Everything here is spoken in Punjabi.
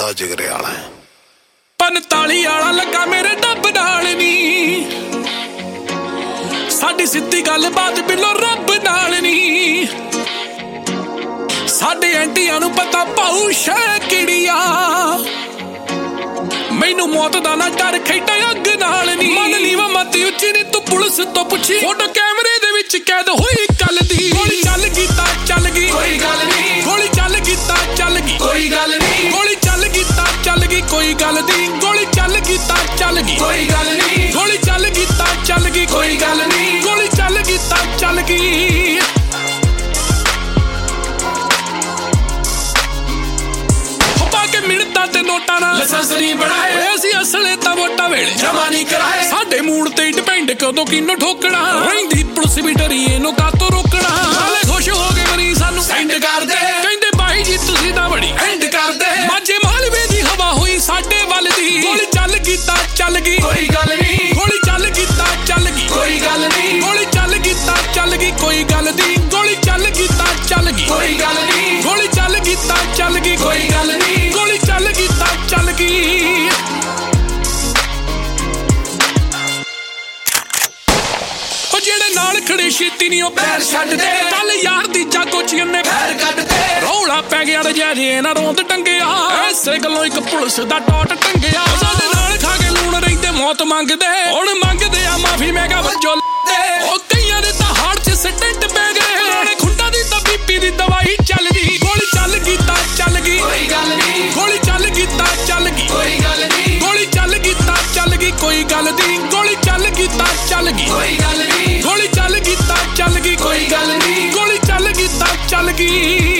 ਬੰਦਾ ਜਿਗਰੇ ਵਾਲਾ 45 ਵਾਲਾ ਲੱਗਾ ਮੇਰੇ ਡੱਬ ਨਾਲ ਨੀ, ਸਾਡੀ ਸਿੱਧੀ ਗੱਲਬਾਤ ਬਿੱਲੋ ਰੱਬ ਨਾਲ ਨੀ। ਸਾਡੇ ਐਂਟੀਆਂ ਨੂੰ ਪਤਾ ਪਾਉ ਸ਼ੈ ਕਿੜੀਆ, ਮੈਨੂੰ ਮੌਤ ਦਾ ਨਾ ਡਰ ਖੇਡਾ ਅੱਗ ਨਾਲ ਨੀ। ਮੰਨ ਲਈ ਵਾ ਮਤੀ ਉੱਚੀ ਨੀ ਤੂੰ ਪੁਲਿਸ ਤੋਂ ਪੁੱਛੀ, ਫੋਟੋ ਕੈਮਰੇ ਦੇ ਵਿੱਚ ਕੈਦ ਹੋਈ ਕੱਲ ਦੀ। ਗੋਲੀ ਚੱਲ ਗਈ ਤਾਂ ਚੱਲ ਗਈ ਕੋਈ ਗੱਲ ਨੀ, ਗੋਲੀ ਚੱਲ ਗਈ ਤਾਂ ਚੱਲ ਗਈ ਕੋਈ ਗੱਲ ਨੀ, ਗੋਲੀ ਚੱਲ ਗਈ ਤਾਂ ਚੱਲ ਗਈ ਕੋਈ ਗੱਲ ਨੀ, ਗੋਲੀ ਚੱਲ ਗਈ ਤਾਂ ਚੱਲ ਗਈ ਕੋਈ ਗੱਲ ਨੀ, ਗੋਲੀ ਚੱਲ ਗਈ ਤਾਂ ਚੱਲ ਗਈ ਕੋਈ ਗੱਲ ਨੀ, ਗੋਲੀ ਚੱਲ ਗਈ ਤਾਂ ਚੱਲ ਗਈ। ਮਿੰਟਾਂ ਤੇ ਨੋਟਾਂ ਨਾਲ ਲਾਇਸੈਂਸ ਨਹੀਂ ਬਣਾਏ, ਅਸੀਂ ਅਸਲੇ ਤਾਂ ਵੋਟਾਂ ਵੇਲੇ ਜਮਾ ਨਹੀਂ ਕਰਾਏ। ਸਾਡੇ ਮੂਡ ਤੇ ਡਿਪੈਂਡ ਕਦੋਂ ਕਿਹਨੂੰ ਠੋਕਣਾ, ਰਹਿੰਦੀ ਪੁਲਿਸ ਵੀ ਡਰੀ ਇਹਨੂੰ ਕਾਤੋਂ ਰੋਕਣਾ। ਨਾਲੇ ਖੁਸ਼ ਹੋ ਕੇ ਮਰੀ ਸਾਨੂੰ ਸੈਂਡ ਕਰਦੇ, ਕਹਿੰਦੇ ਬਾਈ ਜੀ ਤੁਸੀਂ ਤਾਂ ਬੜੀ ਐਂਡ ਕਰਦੇ। ਮਾਝੇ ਮਾਲਵੇ ਦੀ ਹਵਾ ਹੋਈ ਸਾਡੇ ਵੱਲ ਦੀ, ਗੋਲੀ ਚੱਲ ਗਈ ਤਾਂ ਚੱਲ ਗਈ ਕੋਈ ਗੱਲ ਨੀ, ਗੋਲੀ ਚੱਲ ਗਈ ਤਾਂ ਚੱਲ ਗਈ ਕੋਈ ਗੱਲ ਨੀ, ਗੋਲੀ ਚੱਲ ਗਈ ਤਾਂ ਚੱਲ ਗਈ ਕੋਈ ਗੱਲ ਨੀ, ਗੋਲੀ ਚੱਲ ਗਈ ਤਾਂ ਚੱਲ ਗਈ ਕੋਈ ਗੱਲ ਨੀ, ਗੋਲੀ ਚੱਲ ਗਈ ਤਾਂ ਚੱਲ ਗਈ ਕੋਈ ਗੱਲ ਨੀ, ਗੋਲੀ ਚੱਲ ਗਈ ਤਾਂ ਚੱਲ ਗਈ। ਉਹ ਜਿਹੜੇ ਨਾਲ ਖੜੇ ਛੇਤੀ ਨਹੀਂ ਉਹ ਪੈਰ ਛੱਡਦੇ, ਕੱਲ ਯਾਰ ਦੀ ਜਾਗੋ ਚ ਇਹਨੇ ਪੈਰ ਕੱਢਦੇ। ਰੌਲਾ ਪੈ ਗਿਆ ਰਜੇ ਨਾ ਰੋਂਦ ਟੰਗਿਆ, ਐਸੇ ਗੱਲੋਂ ਇੱਕ ਪੁਲਿਸ ਦਾ ਟੋਟ ਟੰਗਿਆ। ਸਾਡੇ ਨਾਲ ਖਾ ਕੇ ਲੂਣ ਰਹਿੰਦੇ ਮੌਤ ਮੰਗਦੇ, ਹੁਣ ਮੰਗਦੇ ਆ ਮਾਫੀ ਮੈਂ ਕਿਹਾ ਵੱਜੋ ਦੇ। ਉਹ ਕਈਆਂ ਦੇ ਤਾਂ ਹਾਰਟ ਚ ਸਟੈਂਟ ਪੈ ਗਏ, ਖੁੰਡਾ ਦੀ ਤਾਂ ਬੀਪੀ ਦੀ ਦਵਾਈ ਚੱਲਦੀ। ਗੋਲੀ ਚੱਲ ਗਈ ਤਾਂ ਚੱਲ ਗਈ ਕੋਈ ਗੱਲ ਨੀ, ਗੋਲੀ ਚੱਲ ਗਈ ਤਾਂ ਚੱਲ ਗਈ ਕੋਈ ਗੱਲ ਨੀ, ਗੋਲੀ ਚੱਲ ਗਈ ਤਾਂ ਚੱਲ ਗਈ ਕੋਈ ਗੱਲ ਨੀ, ਗੋਲੀ ਚੱਲ ਗਈ ਤਾਂ ਚੱਲ ਗਈ ਕੋਈ ਗੱਲ ਨੀ, ਗੋਲੀ ਚੱਲ ਗਈ ਤਾਂ ਚੱਲ ਗਈ ਕੋਈ ਗੱਲ ਨੀ, ਗੋਲੀ ਚੱਲ ਗਈ ਤਾਂ ਚੱਲ ਗਈ।